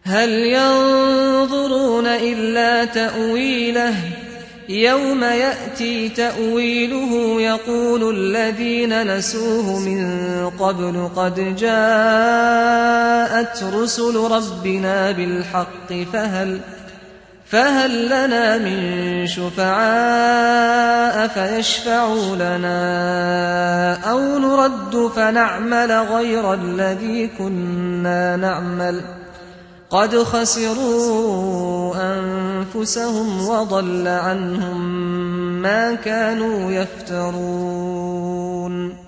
هل ينظرون إلا تأويله يوم يأتي تأويله يقول الذين نسوه من قبل قد جاءت رسل ربنا بالحق فهل لنا من شفعاء فيشفعوا لنا أو نرد فنعمل غير الذي كنا نعمل قد خسروا أنفسهم وضل عنهم ما كانوا يفترون